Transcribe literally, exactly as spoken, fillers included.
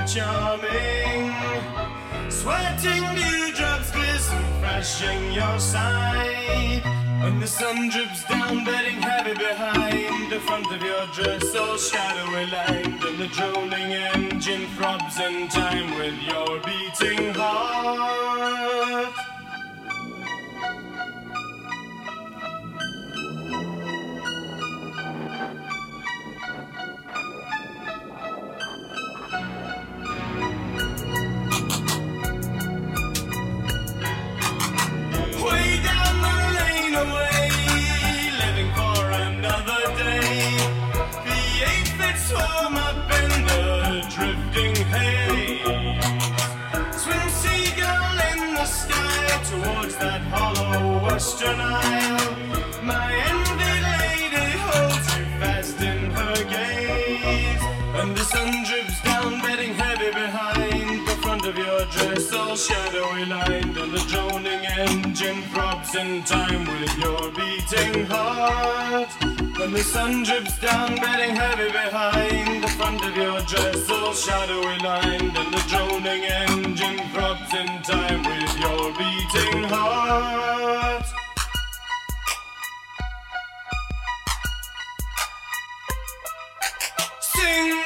charming. Sweating dewdrops glisten fresh in your side. When the sun drips down, bedding heavy behind the front of your dress, all shadowy lined, and the droning engine throbs in time with your beating heart. Swam up in the drifting haze. Swim seagull in the sky towards that hollow western isle. My envied lady holds you fast in her gaze. And the sun drips down, bedding heavy behind the front of your dress, all shadowy lined, and the droning engine throbs in time with your beating heart. When the sun drips down, bedding heavy behind the front of your dress, all shadowy lined, and the droning engine throbs in time with your beating heart. Sing